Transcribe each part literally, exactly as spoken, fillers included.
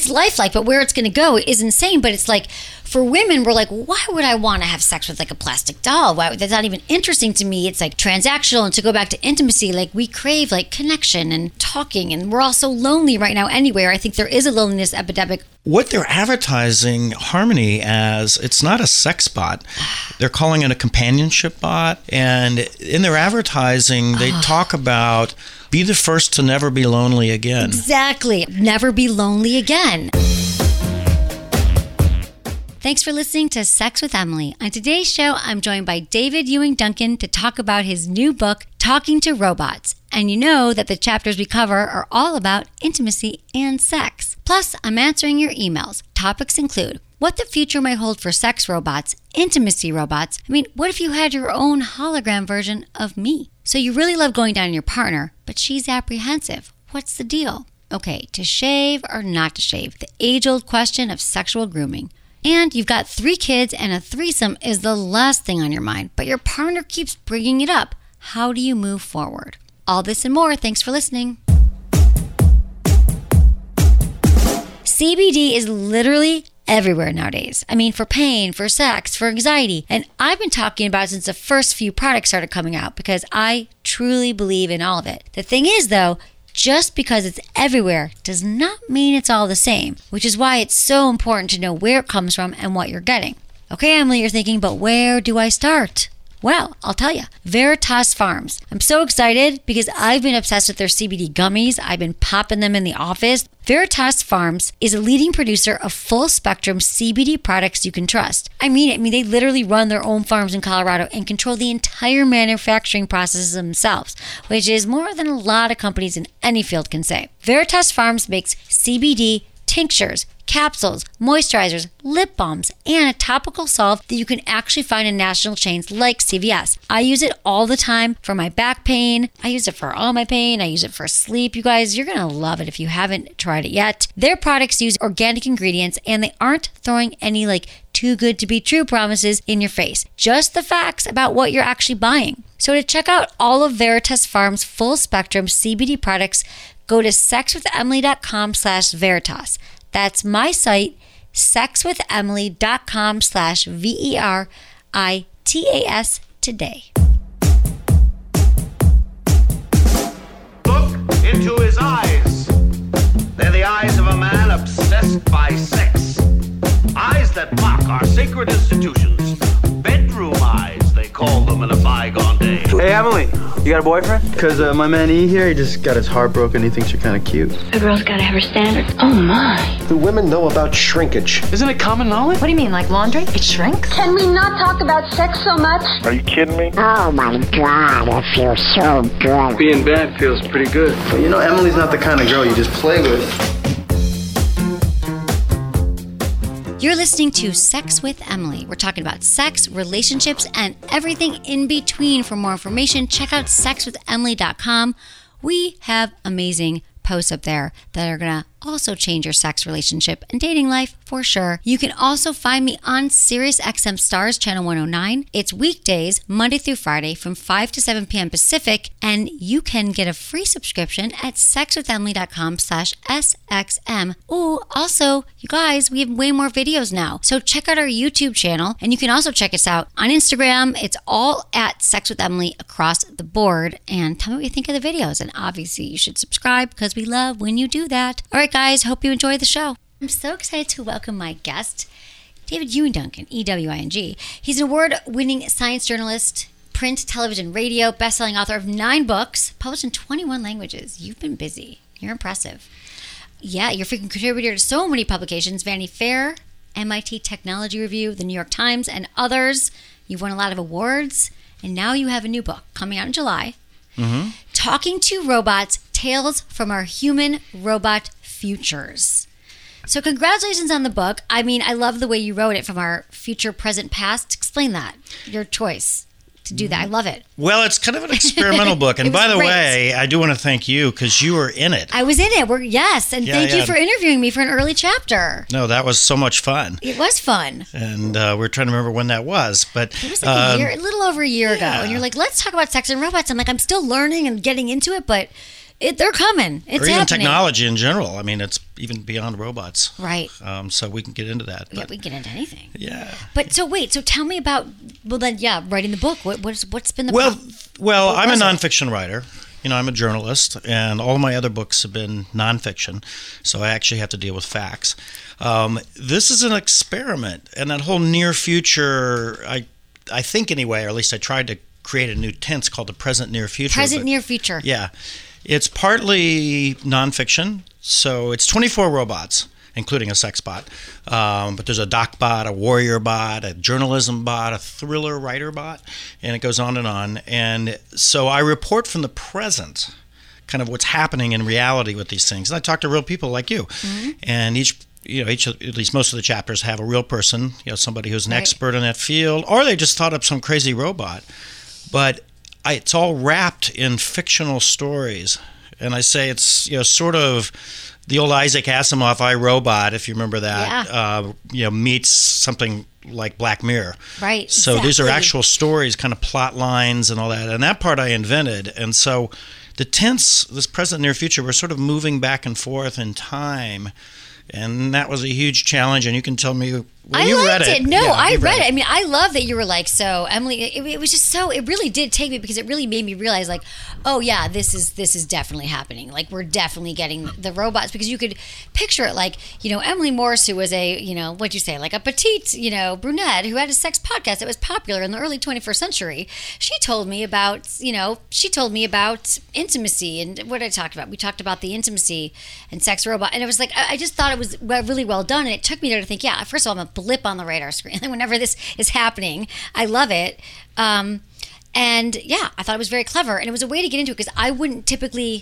it's lifelike, but where it's going to go is insane. But it's like, for women, we're like, why would I want to have sex with like a plastic doll? Why, that's not even interesting to me. It's like transactional. And to go back to intimacy, like we crave like connection and talking, and we're all so lonely right now anyway. I think there is a loneliness epidemic. What they're advertising Harmony as, it's not a sex bot. They're calling it a companionship bot. And in their advertising, they oh. talk about be the first to never be lonely again. Exactly. Never be lonely again. Thanks for listening to Sex with Emily. On today's show, I'm joined by David Ewing Duncan to talk about his new book, Talking to Robots. And you know that the chapters we cover are all about intimacy and sex. Plus, I'm answering your emails. Topics include what the future may hold for sex robots, intimacy robots. I mean, what if you had your own hologram version of me? So you really love going down on your partner, but she's apprehensive. What's the deal? Okay, to shave or not to shave? The age-old question of sexual grooming. And you've got three kids and a threesome is the last thing on your mind, but your partner keeps bringing it up. How do you move forward? All this and more. Thanks for listening. C B D is literally everywhere nowadays. I mean, for pain, for sex, for anxiety. And I've been talking about it since the first few products started coming out because I truly believe in all of it. The thing is, though, just because it's everywhere does not mean it's all the same, which is why it's so important to know where it comes from and what you're getting. Okay, Emily, you're thinking, but where do I start? Well, I'll tell you, Veritas Farms. I'm so excited because I've been obsessed with their C B D gummies. I've been popping them in the office. Veritas Farms is a leading producer of full-spectrum C B D products you can trust. I mean it. I mean, they literally run their own farms in Colorado and control the entire manufacturing processes themselves, which is more than a lot of companies in any field can say. Veritas Farms makes C B D tinctures, capsules, moisturizers, lip balms, and a topical salve that you can actually find in national chains like C V S. I use it all the time for my back pain. I use it for all my pain. I use it for sleep. You guys, you're going to love it if you haven't tried it yet. Their products use organic ingredients and they aren't throwing any like too good to be true promises in your face. Just the facts about what you're actually buying. So to check out all of Veritas Farms full spectrum C B D products, go to sexwithemily.com slash Veritas. That's my site, sexwithemily.com slash V E R I T A S today. Look into his eyes. They're the eyes of a man obsessed by sex. Eyes that mock our sacred institutions. Bedroom eyes, they call them in a bygone day. Hey, Emily, you got a boyfriend? Because uh, my man E here, he just got his heart broken. He thinks you're kind of cute. A girl's got to have her standards. Oh, my. Do women know about shrinkage? Isn't it common knowledge? What do you mean, like laundry? It shrinks? Can we not talk about sex so much? Are you kidding me? Oh, my God, it feels so good. Being bad feels pretty good. But you know, Emily's not the kind of girl you just play with. You're listening to Sex with Emily. We're talking about sex, relationships, and everything in between. For more information, check out sex with emily dot com. We have amazing posts up there that are going to also change your sex, relationship, and dating life for sure. You can also find me on Sirius X M Stars Channel one oh nine. It's weekdays, Monday through Friday from five to seven p.m. Pacific, and you can get a free subscription at sexwithemily.com slash SXM. Oh, also, you guys, we have way more videos now. So check out our YouTube channel, and you can also check us out on Instagram. It's all at Sex with Emily across the board, and tell me what you think of the videos. And obviously, you should subscribe because we love when you do that. All right, guys, hope you enjoy the show. I'm so excited to welcome my guest, David Ewing Duncan, E W I N G. He's an award-winning science journalist, print, television, radio, best-selling author of nine books, published in twenty-one languages. You've been busy. You're impressive. Yeah, you're a freaking contributor to so many publications, Vanity Fair, M I T Technology Review, The New York Times, and others. You've won a lot of awards, and now you have a new book coming out in July. Mm-hmm. Talking to Robots, Tales from Our Human Robot Futures. So congratulations on the book. I mean, I love the way you wrote it, from our future, present, past. Explain that, your choice to do that. I love it. Well, it's kind of an experimental book. And by the great. way, I do want to thank you because you were in it. I was in it. We're, yes. And yeah, thank yeah. you for interviewing me for an early chapter. No, that was so much fun. It was fun. And uh, we're trying to remember when that was. But it was like um, a year, a little over a year yeah. ago. And you're like, let's talk about sex and robots. I'm like, I'm still learning and getting into it, but it, they're coming. It's or even happening. technology in general. I mean, it's even beyond robots. Right. Um, so we can get into that. Yeah, But, we can get into anything. yeah. But so wait, so tell me about, well then, yeah, writing the book. What, what's, what's been the Well, pro- well, what I'm a was it? nonfiction writer. You know, I'm a journalist, and all of my other books have been nonfiction, so I actually have to deal with facts. Um, this is an experiment, and that whole near future, I, I think anyway, or at least I tried to create a new tense called the present near future. Present but- near future. Yeah. It's partly nonfiction, so it's twenty-four robots, including a sex bot. Um, but there's a doc bot, a warrior bot, a journalism bot, a thriller writer bot, and it goes on and on. And so I report from the present, kind of what's happening in reality with these things. And I talk to real people like you. Mm-hmm. And each, you know, each, at least most of the chapters have a real person, you know, somebody who's an Right. expert in that field, or they just thought up some crazy robot. But I, it's all wrapped in fictional stories. And I say it's, you know, sort of the old Isaac Asimov I, Robot, if you remember that, Yeah. uh, you know, meets something like Black Mirror. Right. So these are exactly. actual stories, kind of plot lines and all that. And that part I invented. And so the tense, this present near future, we're sort of moving back and forth in time. And that was a huge challenge. And you can tell me, well, I you liked read it. No, Yeah, I you read it. I mean, I love that you were like, so Emily, it, it was just so, it really did take me, because it really made me realize like, oh yeah, this is, this is definitely happening. Like we're definitely getting the robots, because you could picture it like, you know, Emily Morse, who was a, you know, what'd you say, like a petite, you know, brunette who had a sex podcast that was popular in the early twenty-first century. She told me about, you know, she told me about intimacy, and what did I talk about? We talked about the intimacy and sex robot. And it was like, I I just thought it was really well done. And it took me there to think, yeah, first of all, I'm a blip on the radar screen whenever this is happening. I love it. Um, and yeah, I thought it was very clever. And it was a way to get into it, because I wouldn't typically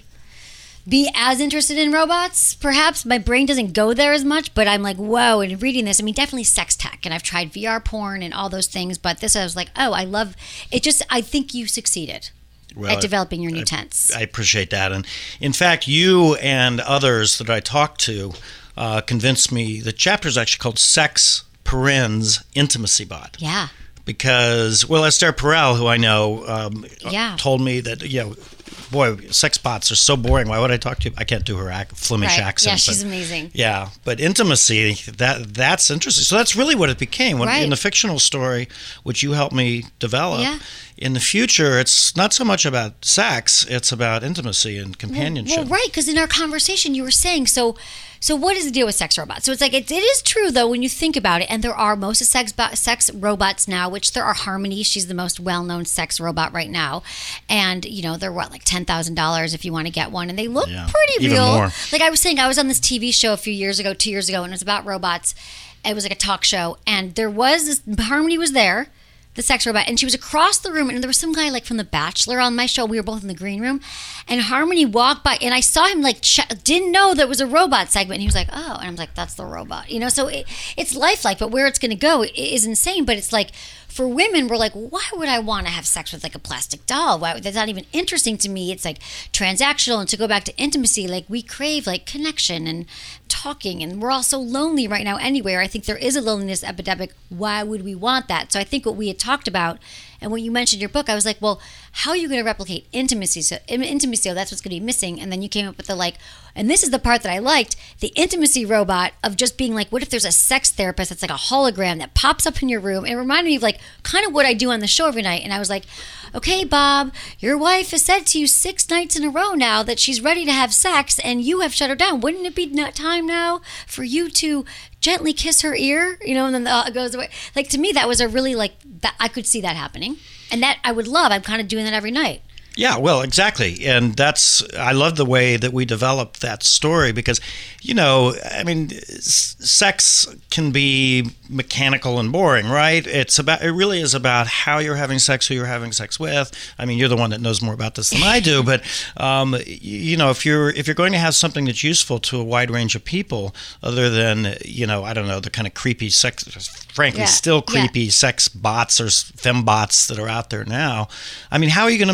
be as interested in robots. Perhaps my brain doesn't go there as much, but I'm like, whoa, and reading this, I mean, definitely sex tech. And I've tried V R porn and all those things, but this, I was like, oh, I love it. Just, I think you succeeded Well, at developing your new I, tense. I appreciate that. And in fact, you and others that I talked to uh, convinced me the chapter is actually called Sex Perens Intimacy Bot. Yeah. Because, well, Esther Perel, who I know, um, Yeah. told me that, you know, boy, sex bots are so boring. Why would I talk to you? I can't do her ac- Flemish Right. accent. Yeah, she's but, amazing. Yeah, but intimacy, that that's interesting. So that's really what it became. When, Right. In the fictional story, which you helped me develop, Yeah. in the future, it's not so much about sex, it's about intimacy and companionship. Well, right, because in our conversation you were saying, so so what is the deal with sex robots? So it's like, it, it is true though when you think about it, and there are most of sex bo- sex robots now, which there are Harmony, she's the most well-known sex robot right now, and you know, they're what, like ten thousand dollars if you want to get one, and they look Yeah, pretty even real. more. Like I was saying, I was on this T V show a few years ago, two years ago, and it was about robots. It was like a talk show, and there was this, Harmony was there, the sex robot, and she was across the room, and there was some guy like from The Bachelor on my show. We were both in the green room, and Harmony walked by, and I saw him like ch- didn't know there was a robot segment, and he was like, oh, and I was like, that's the robot, you know. So it, it's lifelike, but where it's going to go is insane. But it's like, for women, we're like, why would I want to have sex with like a plastic doll? Why, that's not even interesting to me. It's like transactional. And to go back to intimacy, like we crave like connection and talking, and we're all so lonely right now anywhere. I think there is a loneliness epidemic. Why would we want that? So I think what we had talked about, and when you mentioned your book, I was like, well, how are you going to replicate intimacy? So intimacy, oh, that's what's going to be missing. And then you came up with the like, and this is the part that I liked, the intimacy robot of just being like, what if there's a sex therapist that's like a hologram that pops up in your room? It reminded me of like kind of what I do on the show every night. And I was like, okay, Bob, your wife has said to you six nights in a row now that she's ready to have sex, and you have shut her down. Wouldn't it be time now for you to gently kiss her ear? You know, and then the, uh, it goes away. Like, to me, that was a really like, that I could see that happening. And that I would love. I'm kind of doing that every night. Yeah, well, exactly. And that's, I love the way that we developed that story because, you know, I mean, s- sex can be mechanical and boring, right? It's about, it really is about how you're having sex, who you're having sex with. I mean, you're the one that knows more about this than I do, but, um, you know, if you're, if you're going to have something that's useful to a wide range of people, other than, you know, I don't know, the kind of creepy sex, frankly, Yeah. still creepy Yeah. sex bots or fembots that are out there now. I mean, how are you going to make this technology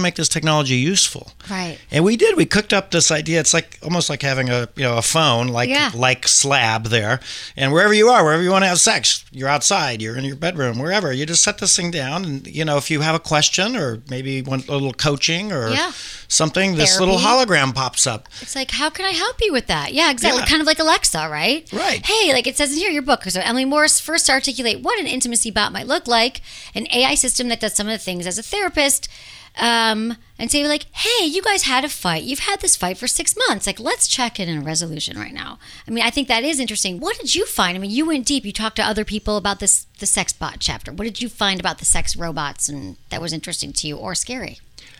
technology useful? Right. And we did. We cooked up this idea. It's like almost like having a you know a phone, like Yeah. like Slab there, and wherever you are, wherever you want to have sex, you're outside, you're in your bedroom, wherever. You just set this thing down, and you know if you have a question or maybe want a little coaching or Yeah. something, this Therapy. little hologram pops up. It's like, how can I help you with that? Yeah, exactly. Yeah. Kind of like Alexa, right? Right. Hey, like it says in here, your book. So Emily Morris first to articulate what an intimacy bot might look like, an A I system that does some of the things as a therapist, um, and say like, hey, you guys had a fight. You've had this fight for six months. Like, let's check in a resolution right now. I mean, I think that is interesting. What did you find? I mean, you went deep. You talked to other people about this, the sex bot chapter. What did you find about the sex robots, and that was interesting to you or scary?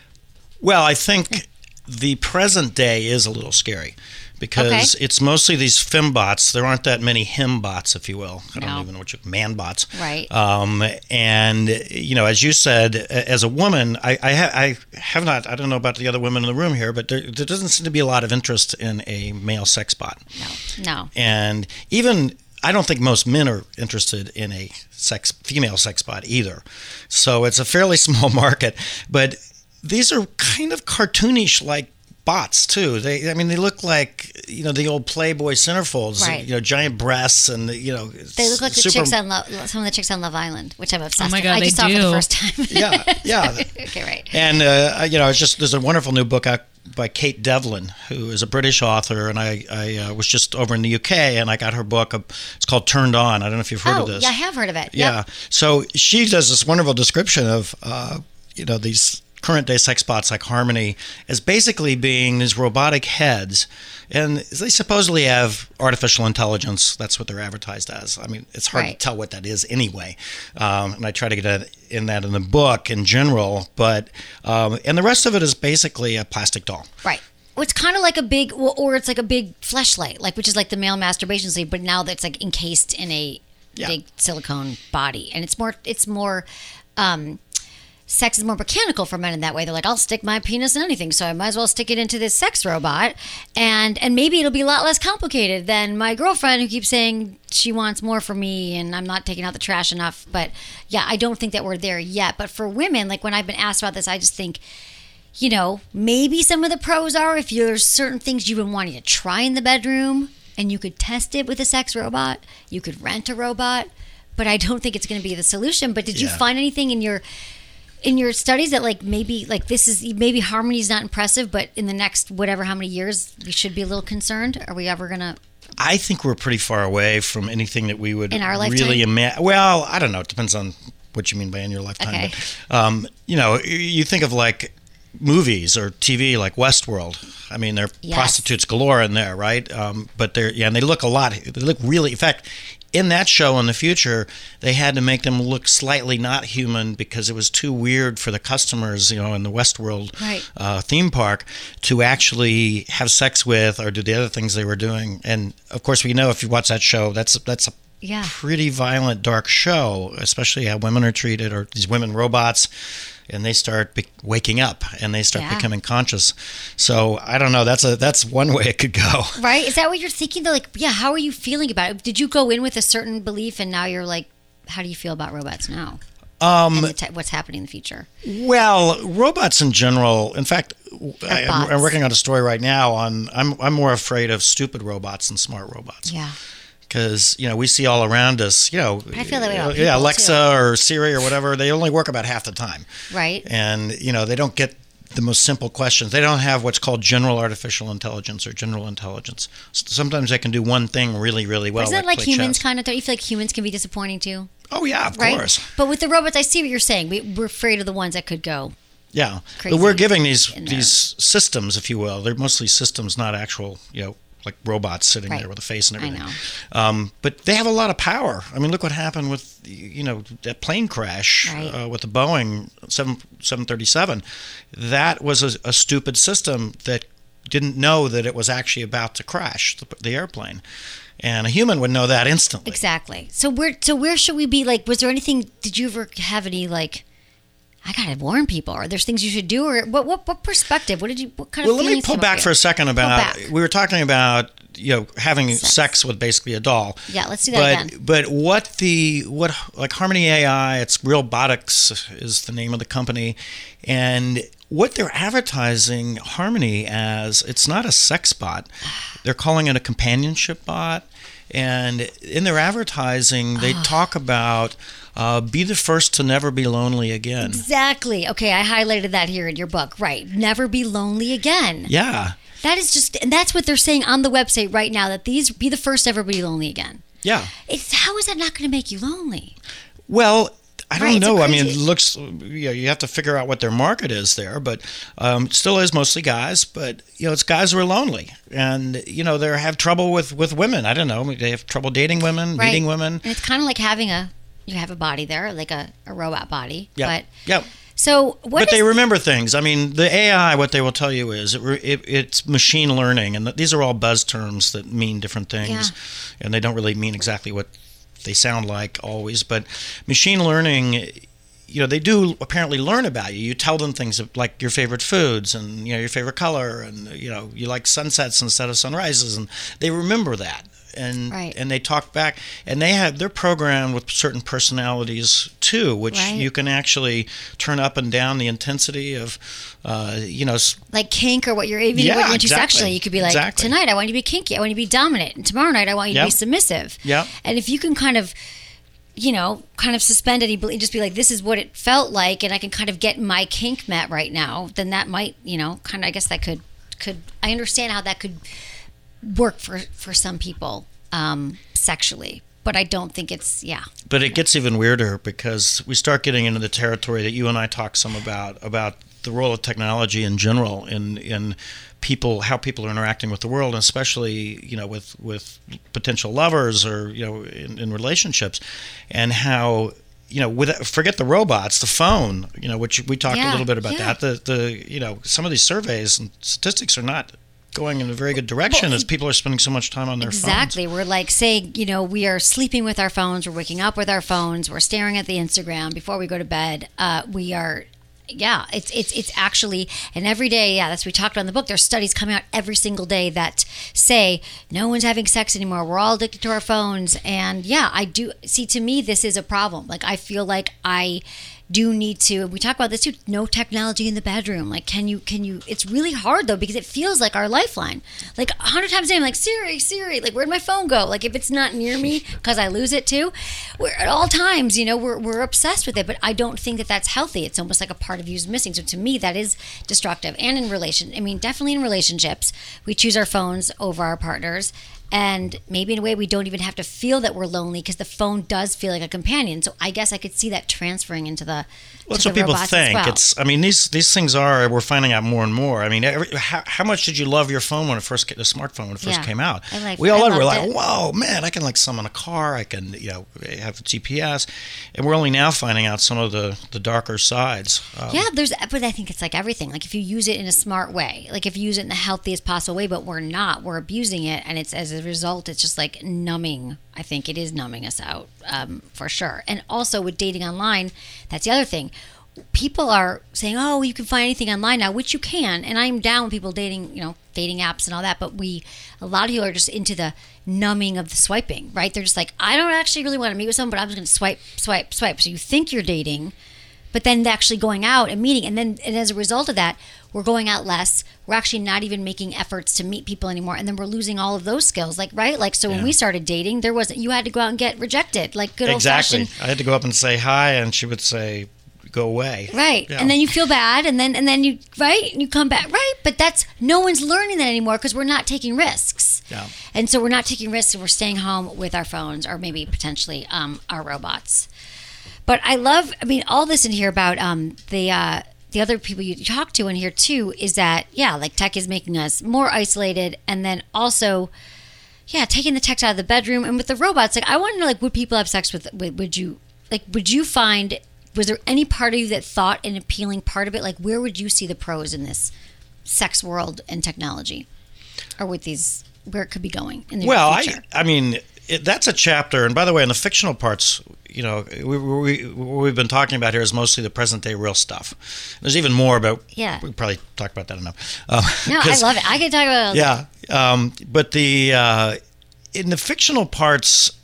Well, I think the present day is a little scary because Okay. it's mostly these fembots. There aren't that many himbots, if you will. I No. don't even know what you manbots. Right. Um, and you know, as you said, a- as a woman, I I, ha- I have not. I don't know about the other women in the room here, but there, there doesn't seem to be a lot of interest in a male sex bot. No. No. And even I don't think most men are interested in a sex female sex bot either. So it's a fairly small market, but these are kind of cartoonish like bots too. They I mean they look like you know the old Playboy centerfolds, Right. you know giant breasts and you know They look like the super, chicks on Lo- some of the chicks on Love Island, which I'm obsessed Oh my with. God, I they just saw it for do. the first time. Yeah, yeah. Okay, right. And uh, you know, it's just there's a wonderful new book out by Kate Devlin, who is a British author, and I I uh, was just over in the U K, and I got her book. It's called Turned On. I don't know if you've heard Oh, of this. yeah, I have heard of it. Yeah. Yep. So she does this wonderful description of uh, you know these current day sex bots like Harmony as basically being these robotic heads, and they supposedly have artificial intelligence. That's what they're advertised as. I mean, it's hard Right. to tell what that is anyway. Um, and I try to get that in that in the book in general, but um, and the rest of it is basically a plastic doll. Right. Well, it's kind of like a big, well, or it's like a big fleshlight, like which is like the male masturbation sleeve, but now that's like encased in a Yeah. big silicone body, and it's more, it's more. Um, Sex is more mechanical for men in that way. They're like, I'll stick my penis in anything, so I might as well stick it into this sex robot, and and maybe it'll be a lot less complicated than my girlfriend who keeps saying she wants more from me, and I'm not taking out the trash enough. But yeah, I don't think that we're there yet. But for women, like when I've been asked about this, I just think, you know, maybe some of the pros are if there's certain things you've been wanting to try in the bedroom, and you could test it with a sex robot. You could rent a robot, but I don't think it's going to be the solution. But did you Yeah. find anything in your in your studies that like maybe like this is maybe Harmony's not impressive, but in the next whatever how many years we should be a little concerned? Are we ever gonna? I think we're pretty far away from anything that we would In our lifetime? really imagine. Well, I don't know. It depends on what you mean by in your lifetime. Okay. But, um, you know, y- you think of like movies or T V like Westworld. I mean, there are Yes. prostitutes galore in there, right? Um, but they're yeah, and they look a lot. They look really. In fact, in that show in the future, they had to make them look slightly not human because it was too weird for the customers, you know, in the Westworld Right. uh, theme park to actually have sex with or do the other things they were doing. And of course, we know if you watch that show, that's that's a Yeah. pretty violent, dark show, especially how women are treated or these women robots. And they start be- waking up and they start Yeah. becoming conscious. So I don't know. That's a that's one way it could go. Right? Is that what you're thinking? Though, like, yeah. How are you feeling about it? Did you go in with a certain belief, and now you're like, how do you feel about robots now? Um, and the te- what's happening in the future? Well, robots in general. In fact, I, I'm, bots. I'm working on a story right now on. I'm I'm more afraid of stupid robots than smart robots. Yeah. Because you know we see all around us. You know, I feel that way about yeah, people, Alexa or Siri or whatever. They only work about half the time, Right. and you know they don't get the most simple questions. They don't have what's called general artificial intelligence or general intelligence. S- Sometimes they can do one thing really, really well. Isn't that like play humans chess. kind of? Don't you feel like humans can be disappointing too? Oh yeah, of Right. course. But with the robots, I see what you're saying. We, we're afraid of the ones that could go. Yeah, Crazy but we're giving these in there. these systems, if you will. They're mostly systems, not actual, you know, like robots sitting Right. there with a face and I everything. know. Um, but they have a lot of power. I mean, look what happened with you know that plane crash Right. uh, with the Boeing seven seven thirty seven. That was a, a stupid system that didn't know that it was actually about to crash the, the airplane, and a human would know that instantly. Exactly. So where so where should we be? Like, was there anything? Did you ever have any like? I gotta warn people. Or there's things you should do, or what? What? What perspective? What did you? What kind Well, of? let me feelings pull came up back you? for a second about back. we were talking about you know having Sex. sex, with basically a doll. Yeah, let's do that but, again. But what the what like Harmony A I, it's Realbotics is the name of the company, and what they're advertising Harmony as, it's not a sex bot. They're calling it a companionship bot. And in their advertising, they oh. talk about uh, be the first to never be lonely again. Exactly. Okay, I highlighted that here in your book. Right. Never be lonely again. Yeah. That is just, and that's what they're saying on the website right now, that these be the first to ever be lonely again. Yeah. It's, how is that not going to make you lonely? Well, I don't right, know. I mean, it looks, you know, you have to figure out what their market is there, but um, it still is mostly guys, but, you know, it's guys who are lonely and, you know, they have trouble with, with women. I don't know. They have trouble dating women, right. meeting women. And it's kind of like having a, you have a body there, like a, a robot body. Yeah. But, yeah. So what But is, they remember things. I mean, the A I, what they will tell you is it, it, it's machine learning, and these are all buzz terms that mean different things, yeah. and they don't really mean exactly what they sound like always. But machine learning, you know, they do apparently learn about you. You tell them things like your favorite foods and, you know, your favorite color, and, you know, you like sunsets instead of sunrises, and they remember that. And right. and they talk back, and they have they're programmed with certain personalities too, which right. you can actually turn up and down the intensity of, uh, you know, like kink or what you're even yeah, what you're into exactly. sexually. You could be like, exactly. tonight I want you to be kinky, I want you to be dominant, and tomorrow night I want you yep. to be submissive. Yeah. And if you can kind of, you know, kind of suspend it, and just be like, this is what it felt like, and I can kind of get my kink met right now, then that might, you know, kind of, I guess that could could I understand how that could work for for some people um, sexually, but I don't think it's yeah. But it gets even weirder because we start getting into the territory that you and I talk some about about the role of technology in general in in people, how people are interacting with the world, and especially, you know, with with potential lovers or, you know, in, in relationships, and how, you know, with forget the robots, the phone, you know, which we talked yeah, a little bit about yeah. that. The the you know, some of these surveys and statistics are not going in a very good direction well, as people are spending so much time on their exactly. phones. We're like saying, you know, we are sleeping with our phones, we're waking up with our phones, we're staring at the Instagram before we go to bed. Uh, we are, yeah, it's it's it's actually, and every day, yeah, that's what we talked about in the book. There's studies coming out every single day that say no one's having sex anymore. We're all addicted to our phones, and yeah, I do see. To me, this is a problem. Like I feel like I. do need to, we talk about this too, no technology in the bedroom. Like, can you, can you, it's really hard though, because it feels like our lifeline. Like a hundred times a day, I'm like, Siri, Siri, like where'd my phone go? Like if it's not near me, because I lose it too, we're at all times, you know, we're, we're obsessed with it, but I don't think that that's healthy. It's almost like a part of you is missing. So to me, that is destructive. And in relation, I mean, definitely in relationships, we choose our phones over our partners. And maybe in a way we don't even have to feel that we're lonely because the phone does feel like a companion. So I guess I could see that transferring into the Well, that's to what the people robots think. as well. It's, I mean, these these things are. We're finding out more and more. I mean, every, how, how much did you love your phone when it first came, the smartphone when it first Yeah. came out? I like- we all I loved. We're loved like, it. whoa, man! I can like summon a car. I can, you know, have G P S, and we're only now finding out some of the, the darker sides. Um, Yeah, there's, but I think it's like everything. Like if you use it in a smart way, like if you use it in the healthiest possible way, but we're not, we're abusing it, and it's as a result, it's just like numbing. I think it is numbing us out um, for sure. And also with dating online, that's the other thing. People are saying, "Oh, you can find anything online now," which you can, and I'm down with people dating, you know, dating apps and all that. But we, a lot of people are just into the numbing of the swiping, right? They're just like, I don't actually really want to meet with someone, but I'm just going to swipe, swipe, swipe. So you think you're dating, but then actually going out and meeting, and then and as a result of that, we're going out less. We're actually not even making efforts to meet people anymore, and then we're losing all of those skills. Like right, like so Yeah. when we started dating, there wasn't. You had to go out and get rejected, like good old exactly. fashioned. I had to go up and say hi, and she would say, "Go away." Right. Yeah. And then you feel bad, and then and then you right, and you come back. Right. But that's no one's learning that anymore because we're not taking risks. Yeah. And so we're not taking risks, and we're staying home with our phones or maybe potentially um, our robots. But I love, I mean, all this in here about um, the uh, the other people you talk to in here too is that yeah, like tech is making us more isolated, and then also. Yeah, taking the tech out of the bedroom, and with the robots, like I want to know, like, would people have sex with? Would, would you, like, would you find? Was there any part of you that thought an appealing part of it? Like, where would you see the pros in this sex world and technology, or with these, where it could be going in the Well, future? I, I mean, it, that's a chapter. And by the way, in the fictional parts, you know, we, we, what we've been talking about here is mostly the present day real stuff. There's even more, but Yeah. we probably talked about that enough. Um, No, I 'cause- love it. I can talk about it all day. Yeah, um, but the uh, in the fictional parts,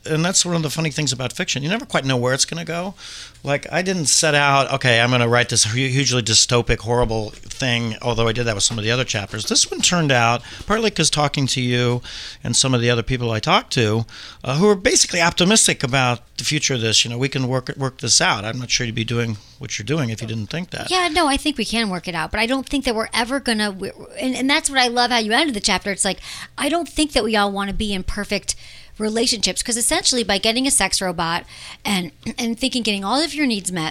and that's one of the funny things about fiction. You never quite know where it's going to go. Like, I didn't set out, okay, I'm going to write this hugely dystopic, horrible thing, although I did that with some of the other chapters. This one turned out, partly because talking to you and some of the other people I talked to, uh, who are basically optimistic about the future of this. You know, we can work work this out. I'm not sure you'd be doing what you're doing if you didn't think that. Yeah, no, I think we can work it out, but I don't think that we're ever going to, and, and that's what I love how you ended the chapter. It's like, I don't think that we all want to be in perfect relationships, because essentially by getting a sex robot and and thinking getting all of your needs met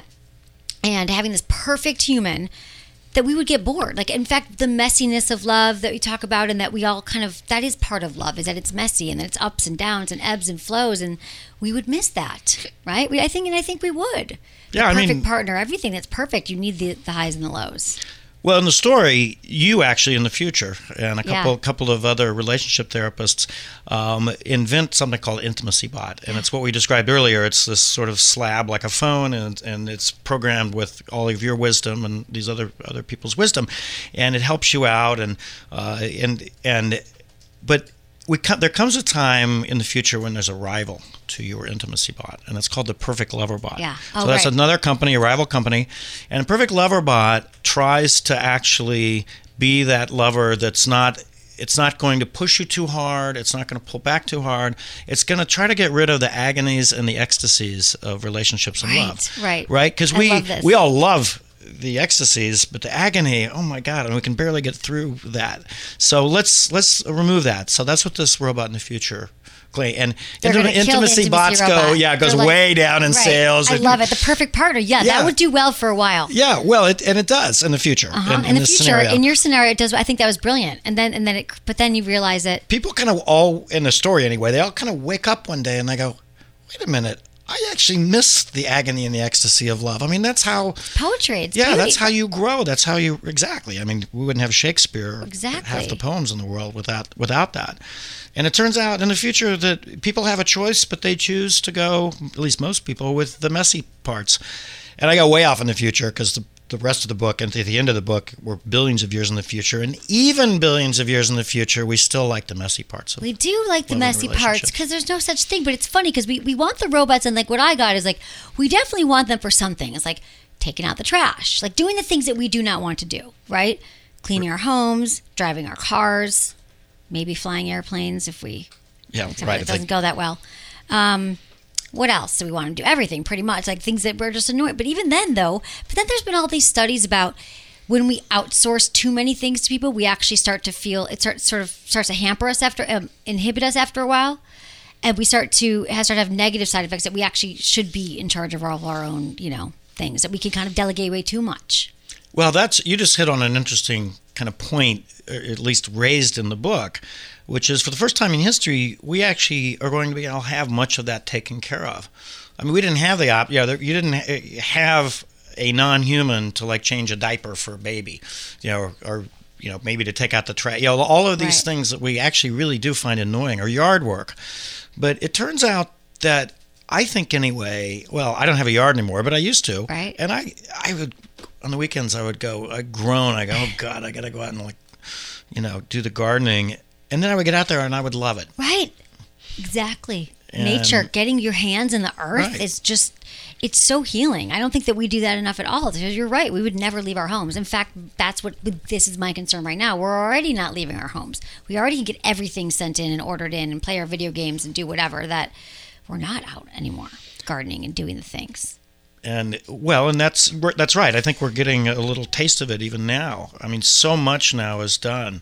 and having this perfect human, that we would get bored. Like, in fact, the messiness of love that we talk about, and that we all kind of, that is part of love, is that it's messy and that it's ups and downs and ebbs and flows, and we would miss that, right? We, I think, and I think we would. Yeah, the I perfect mean, partner, everything that's perfect, you need the, the highs and the lows. Well, in the story, you actually in the future and a couple Yeah. couple of other relationship therapists um, invent something called Intimacy Bot, and it's what we described earlier. It's this sort of slab like a phone, and and it's programmed with all of your wisdom and these other other people's wisdom, and it helps you out, and uh, and and but. We co- there comes a time in the future when there's a rival to your Intimacy Bot, and it's called the Perfect Lover Bot. Yeah. So Oh, that's right. another company, a rival company, and Perfect Lover Bot tries to actually be that lover that's not. It's not going to push you too hard. It's not going to pull back too hard. It's going to try to get rid of the agonies and the ecstasies of relationships and Right, love. right. Right? Because I we love this. we all love the ecstasies, but the agony, oh my God, and we can barely get through that. So let's let's remove that. So that's what this robot in the future, and They're intim- gonna kill the intimacy, intimacy bots go, robot. yeah, it goes They're like- way down in Right. sales. I and- love it. The perfect partner. Yeah, Yeah. that would do well for a while. Yeah, well, it, and it does in the future. Uh-huh. In, In, in the this future, scenario. in your scenario, it does. I think that was brilliant. And then, and then, it, but then you realize that. People kind of all, in the story anyway, they all kind of wake up one day and they go, wait a minute, I actually miss the agony and the ecstasy of love. I mean, that's how Poetry. It's yeah, beauty. that's how you grow. That's how you exactly. I mean, we wouldn't have Shakespeare, or Exactly. half the poems in the world without without that. And it turns out in the future that people have a choice, but they choose to go, at least most people, with the messy parts. And I go way off in the future because the the rest of the book and to the end of the book we're billions of years in the future, and even billions of years in the future, we still like the messy parts of We do like the loving messy parts relationships. because there's no such thing. But it's funny because we, we want the robots, and like what I got is like, we definitely want them for something. It's like taking out the trash, like doing the things that we do not want to do, right? Cleaning our homes, driving our cars, maybe flying airplanes if we, yeah, except right. it if doesn't they- go that well. Um, what else do we want to do? Everything, pretty much, like things that we're just annoyed. But even then, though, but then there's been all these studies about when we outsource too many things to people, we actually start to feel it starts sort of starts to hamper us after, um, inhibit us after a while, and we start to has start to have negative side effects that we actually should be in charge of all of our own, you know, things that we can kind of delegate way too much. Well, that's you just hit on an interesting kind of point, or at least raised in the book, which is for the first time in history, we actually are going to be able to have much of that taken care of. I mean, we didn't have the op. Yeah, there- you didn't ha- have a non-human to like change a diaper for a baby, you know, or, or you know maybe to take out the trash. You know, all of these Right. things that we actually really do find annoying, or yard work. But it turns out that I think anyway. Well, I don't have a yard anymore, but I used to. Right. And I, I would on the weekends I would go. I groan. I go, oh God, I got to go out and like, you know, do the gardening. And then I would get out there and I would love it. Right. Exactly. And- Nature, getting your hands in the earth Right. is just, it's so healing. I don't think that we do that enough at all. Because you're right. We would never leave our homes. In fact, that's what, this is my concern right now. We're already not leaving our homes. We already can get everything sent in and ordered in and play our video games and do whatever, that we're not out anymore gardening and doing the things. And well, and that's we're- that's right. I think we're getting a little taste of it even now. I mean, so much now is done,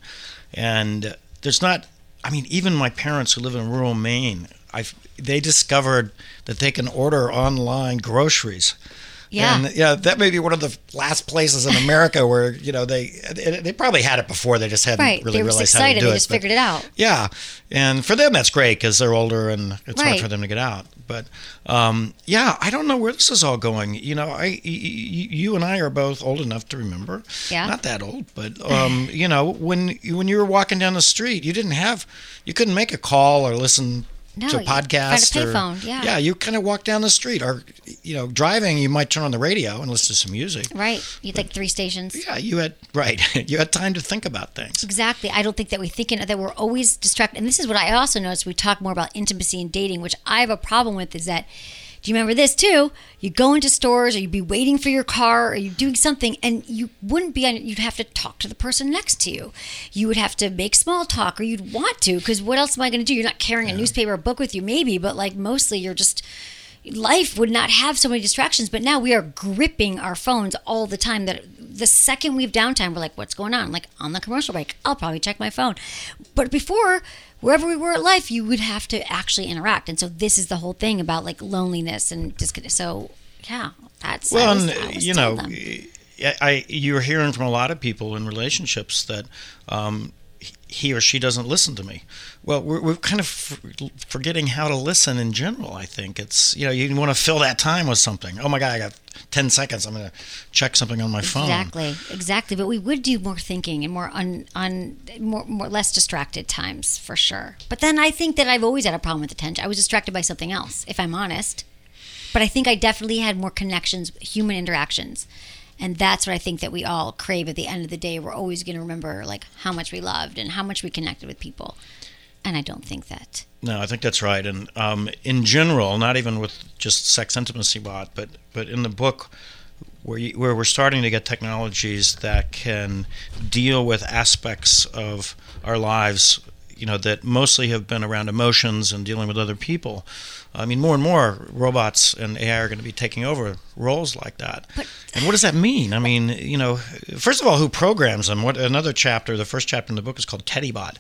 and there's not. I mean, even my parents who live in rural Maine, I they discovered that they can order online groceries. Yeah. And yeah, that may be one of the last places in America where you know they they probably had it before. They just hadn't Right. really They were realized how to excited. do They it. just but- figured it out. Yeah, and for them that's great because they're older and it's hard Right. for them to get out. But um, yeah, I don't know where this is all going. You know, I, y- y- you and I are both old enough to remember. Yeah. Not that old, but um, you know, when you- when you were walking down the street, you didn't have, you couldn't make a call or listen No, to a you podcast. find a or, payphone, yeah. Yeah, you kind of walk down the street. Or, you know, driving, you might turn on the radio and listen to some music. Right. You'd like three stations. Yeah, you had, right. You had time to think about things. Exactly. I don't think that we think in, that we're always distracted. And this is what I also noticed. We talk more about intimacy and dating, which I have a problem with, is that, do you remember this too? You go into stores, or you'd be waiting for your car, or you're doing something, and you wouldn't be on, you'd have to talk to the person next to you. You would have to make small talk, or you'd want to, because what else am I going to do? You're not carrying a newspaper or book with you, maybe, but like mostly you're just, life would not have so many distractions. But now we are gripping our phones all the time, that the second we have downtime, we're like, what's going on? Like on the commercial break, I'll probably check my phone. But before, wherever we were at life, you would have to actually interact. And so this is the whole thing about like loneliness and disconnect. So yeah, that's well, I was, and I was you know, them. I, I you're hearing from a lot of people in relationships that um, he or she doesn't listen to me. Well, we're, we're kind of forgetting how to listen in general. I think it's, you know, you want to fill that time with something. Oh my God, I got ten seconds. I'm going to check something on my phone. Exactly, exactly. But we would do more thinking and more on on more, more less distracted times for sure. But then I think that I've always had a problem with attention. I was distracted by something else, if I'm honest. But I think I definitely had more connections, human interactions. And that's what I think that we all crave at the end of the day. We're always going to remember like how much we loved and how much we connected with people. And I don't think that. No, I think that's right. And um, in general, not even with just Sex Intimacy Bot, but but in the book, where you, where we're starting to get technologies that can deal with aspects of our lives, you know, that mostly have been around emotions and dealing with other people. I mean, more and more robots and A I are going to be taking over roles like that. But, and what does that mean? I mean, you know, first of all, who programs them? What another chapter, the first chapter in the book is called TeddyBot.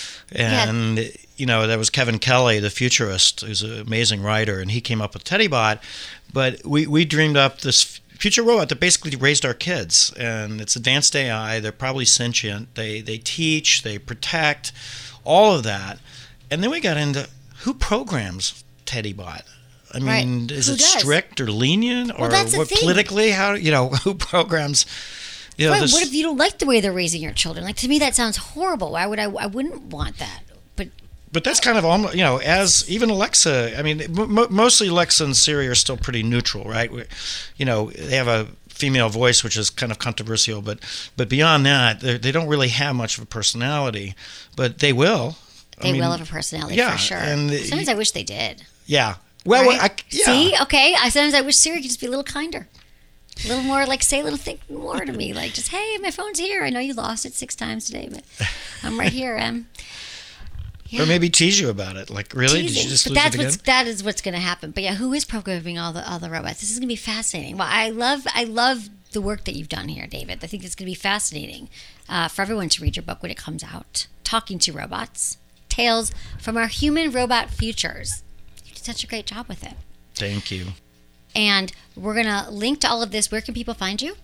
And, yeah. you know, that was Kevin Kelly, the futurist, who's an amazing writer, and he came up with TeddyBot. But we, we dreamed up this future robot that basically raised our kids. And it's advanced A I. They're probably sentient. They, they teach, they protect, all of that. And then we got into who programs TeddyBot. I mean, right. is who it does? strict or lenient, or well, what politically? How, you know, who programs? You know, right. this, what if you don't like the way they're raising your children? Like, to me, that sounds horrible. Why would I? I wouldn't want that. But but that's kind of almost, you know, as even Alexa. I mean, m- mostly Alexa and Siri are still pretty neutral, right? We, you know, they have a female voice, which is kind of controversial, but but beyond that, they don't really have much of a personality. But they will. They I mean, will have a personality, yeah, for sure. And sometimes I wish they did. Yeah. Well, right? I, yeah. See, okay. I sometimes I wish Siri could just be a little kinder, a little more like say a little thing more to me, like just hey, my phone's here. I know you lost it six times today, but I'm right here. Em. Yeah. Or maybe tease you about it. Like, really? Teasing. Did you just but lose that's it again? what's that is what's going to happen. But yeah, who is programming all the all the robots? This is going to be fascinating. Well, I love I love the work that you've done here, David. I think it's going to be fascinating uh, for everyone to read your book when it comes out. Talking to Robots: Tales from Our Human Robot Futures. You did such a great job with it. Thank you. And we're going to link to all of this. Where can people find you?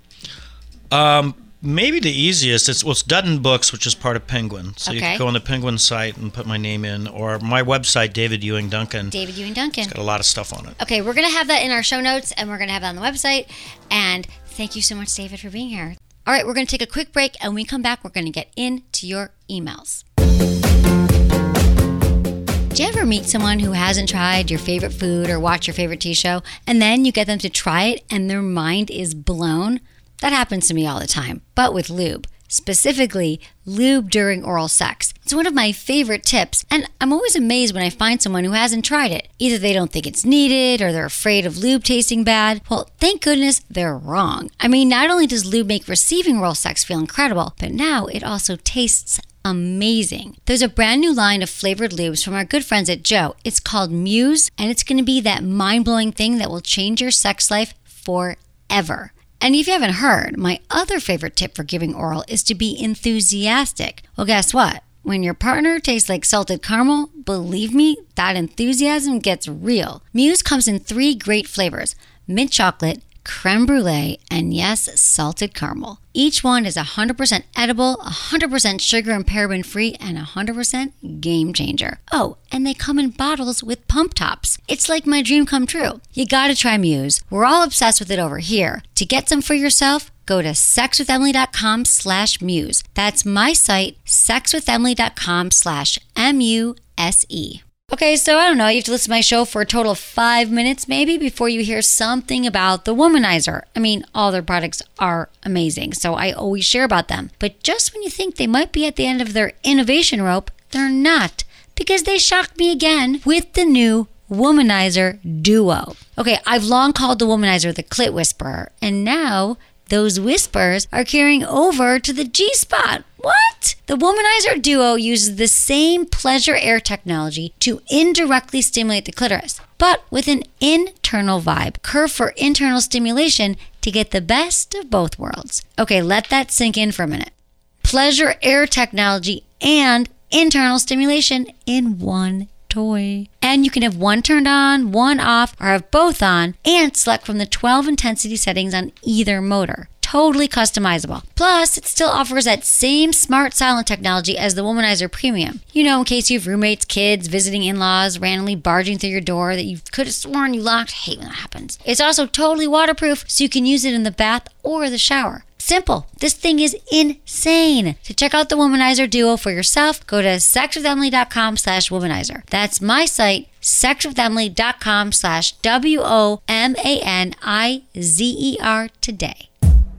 Um, maybe the easiest, it's, well, it's Dutton Books, which is part of Penguin. So okay. you can go on the Penguin site and put my name in, or my website, David Ewing Duncan. David Ewing Duncan. It's got a lot of stuff on it. Okay, we're going to have that in our show notes, and we're going to have that on the website. And thank you so much, David, for being here. All right, we're going to take a quick break, and when we come back, we're going to get into your emails. Do you ever meet someone who hasn't tried your favorite food or watched your favorite T V show, and then you get them to try it and their mind is blown? That happens to me all the time, but with lube. Specifically, lube during oral sex. It's one of my favorite tips, and I'm always amazed when I find someone who hasn't tried it. Either they don't think it's needed, or they're afraid of lube tasting bad. Well, thank goodness they're wrong. I mean, not only does lube make receiving oral sex feel incredible, but now it also tastes amazing. There's a brand new line of flavored lubes from our good friends at Joe. It's called Muse, and it's going to be that mind-blowing thing that will change your sex life forever. And if you haven't heard, my other favorite tip for giving oral is to be enthusiastic. Well, guess what? When your partner tastes like salted caramel, believe me, that enthusiasm gets real. Muse comes in three great flavors: mint chocolate, creme brulee, and yes, salted caramel. Each one is one hundred percent edible, one hundred percent sugar and paraben free, and one hundred percent game changer. Oh, and they come in bottles with pump tops. It's like my dream come true. You gotta try Muse. We're all obsessed with it over here. To get some for yourself, go to sexwithemily.com slash muse. That's my site, sexwithemily.com slash M U S E. Okay, so I don't know, you have to listen to my show for a total of five minutes maybe before you hear something about the Womanizer. I mean, all their products are amazing, so I always share about them. But just when you think they might be at the end of their innovation rope, they're not, because they shocked me again with the new Womanizer Duo. Okay, I've long called the Womanizer the Clit Whisperer, and now those whispers are carrying over to the G-spot. What? The Womanizer Duo uses the same pleasure air technology to indirectly stimulate the clitoris, but with an internal vibe, curved for internal stimulation to get the best of both worlds. Okay, let that sink in for a minute. Pleasure air technology and internal stimulation in one toy. And you can have one turned on, one off, or have both on, and select from the twelve intensity settings on either motor. Totally customizable. Plus, it still offers that same smart silent technology as the Womanizer Premium. You know, in case you have roommates, kids, visiting in-laws, randomly barging through your door that you could have sworn you locked. Hate when that happens. It's also totally waterproof, so you can use it in the bath or the shower. Simple. This thing is insane. To check out the Womanizer Duo for yourself, go to sexwithemily.com slash womanizer. That's my site, sexwithemily.com slash W O M A N I Z E R today.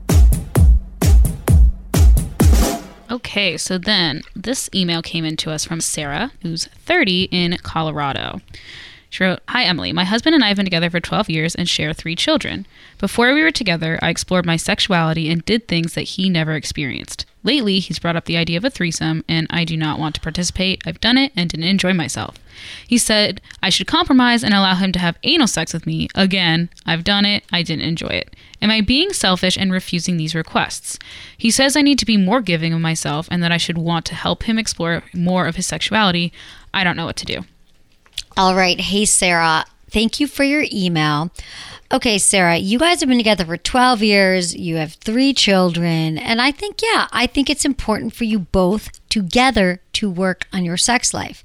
Okay, so then this email came in to us from Sarah, who's thirty in Colorado. She wrote, "Hi, Emily. My husband and I have been together for twelve years and share three children. Before we were together, I explored my sexuality and did things that he never experienced. Lately, he's brought up the idea of a threesome, and I do not want to participate. I've done it and didn't enjoy myself. He said I should compromise and allow him to have anal sex with me. Again, I've done it. I didn't enjoy it. Am I being selfish and refusing these requests? He says I need to be more giving of myself and that I should want to help him explore more of his sexuality. I don't know what to do." All right. Hey, Sarah. Thank you for your email. Okay, Sarah, you guys have been together for twelve years. You have three children. And I think, yeah, I think it's important for you both together to work on your sex life.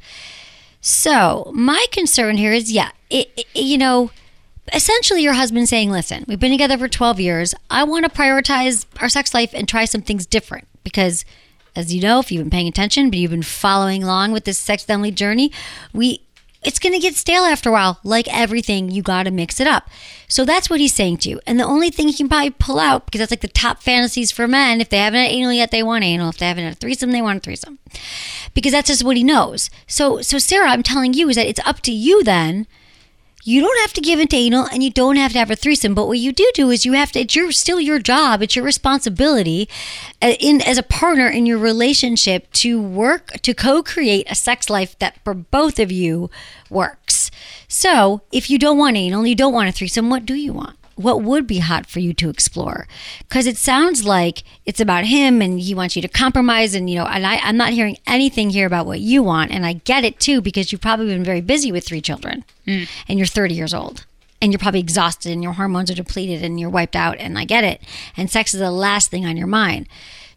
So my concern here is, yeah, it, it, you know, essentially your husband saying, listen, we've been together for twelve years. I want to prioritize our sex life and try some things different because, as you know, if you've been paying attention, but you've been following along with this Sex with Emily journey, we it's going to get stale after a while. Like everything, you got to mix it up. So that's what he's saying to you. And the only thing he can probably pull out, because that's like the top fantasies for men, if they haven't had anal yet, they want anal. If they haven't had a threesome, they want a threesome. Because that's just what he knows. So, so Sarah, I'm telling you is that it's up to you then. You don't have to give into anal and you don't have to have a threesome. But what you do do is you have to, it's your, still your job, it's your responsibility in as a partner in your relationship to work, to co-create a sex life that for both of you works. So if you don't want anal, you don't want a threesome, what do you want? What would be hot for you to explore? Because it sounds like it's about him and he wants you to compromise. And, you know, and I, I'm not hearing anything here about what you want. And I get it, too, because you've probably been very busy with three children mm. and you're thirty years old and you're probably exhausted and your hormones are depleted and you're wiped out. And I get it. And sex is the last thing on your mind.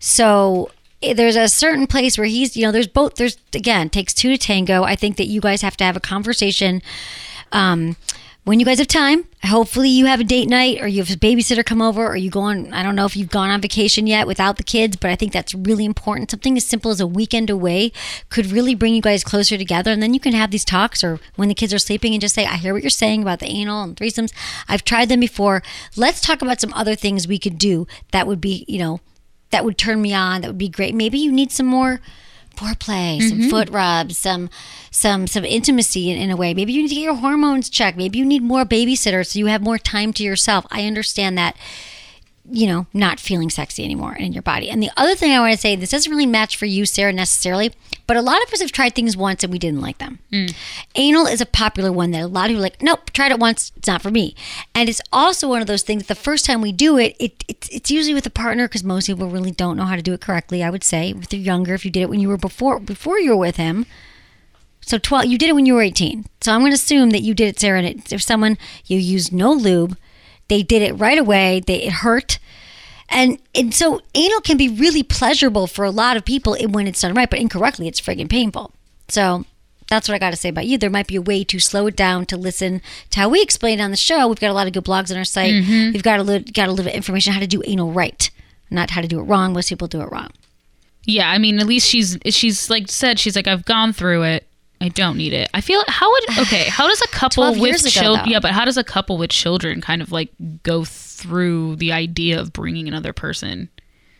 So there's a certain place where he's, you know, there's both, there's, again, takes two to tango. I think that you guys have to have a conversation. Um, When you guys have time, hopefully you have a date night or you have a babysitter come over or you go on, I don't know if you've gone on vacation yet without the kids, but I think that's really important. Something as simple as a weekend away could really bring you guys closer together. And then you can have these talks or when the kids are sleeping and just say, I hear what you're saying about the anal and threesomes. I've tried them before. Let's talk about some other things we could do that would be, you know, that would turn me on. That would be great. Maybe you need some more foreplay, some mm-hmm. foot rubs, some some some intimacy in, in a way. Maybe you need to get your hormones checked. Maybe you need more babysitters so you have more time to yourself. I understand that, you know, not feeling sexy anymore in your body. And the other thing I want to say, this doesn't really match for you, Sarah, necessarily, but a lot of us have tried things once and we didn't like them. Mm. Anal is a popular one that a lot of people are like, nope, tried it once, it's not for me. And it's also one of those things that the first time we do it, it it's, it's usually with a partner because most people really don't know how to do it correctly, I would say. If you're younger, if you did it when you were before before you were with him. So twelve, you did it when you were eighteen. So I'm going to assume that you did it, Sarah, and it, if someone, you used no lube, they did it right away, they, it hurt. And and so anal can be really pleasurable for a lot of people when it's done right, but incorrectly, it's friggin' painful. So that's what I got to say about you. There might be a way to slow it down to listen to how we explain it on the show. We've got a lot of good blogs on our site. Mm-hmm. We've got a little, got a little bit of information on how to do anal right, not how to do it wrong. Most people do it wrong. Yeah, I mean, at least she's she's like said, she's like, I've gone through it. I don't need it. I feel how would okay, how does a couple with years ago, children though. yeah, but how does a couple with children kind of like go through the idea of bringing another person?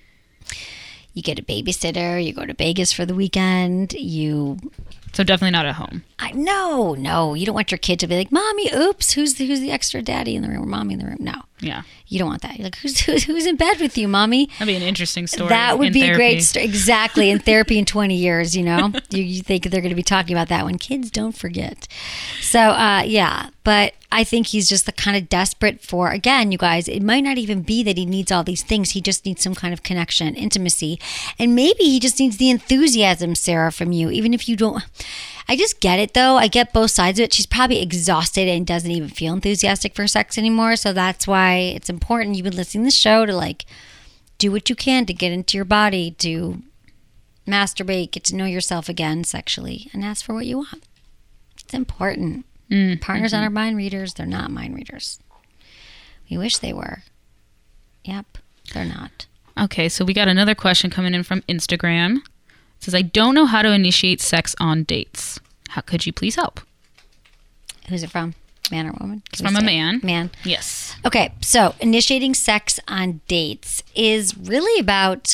You get a babysitter, you go to Vegas for the weekend, you So definitely not at home. I no, no. You don't want your kid to be like, "Mommy, oops, who's the, who's the extra daddy in the room or mommy in the room?" No. Yeah. You don't want that. You're like, who's who's, who's in bed with you, mommy? That'd be an interesting story. That would in be therapy. a great story. Exactly. In therapy in twenty years, you know, you, you think they're going to be talking about that when kids don't forget. So, uh, yeah, but I think he's just the kind of desperate for, again, you guys, it might not even be that he needs all these things. He just needs some kind of connection, intimacy. And maybe he just needs the enthusiasm, Sarah, from you, even if you don't. I just get it, though. I get both sides of it. She's probably exhausted and doesn't even feel enthusiastic for sex anymore. So that's why it's important. You've been listening to the show to, like, do what you can to get into your body, to masturbate, get to know yourself again sexually, and ask for what you want. It's important. Mm, Partners mm-hmm. aren't mind readers. They're not mind readers. We wish they were. Yep, they're not. Okay, so we got another question coming in from Instagram. It says, I don't know how to initiate sex on dates. How could you please help? Who's it from? Man or woman? It's from a man. Man. Yes. Okay, so initiating sex on dates is really about,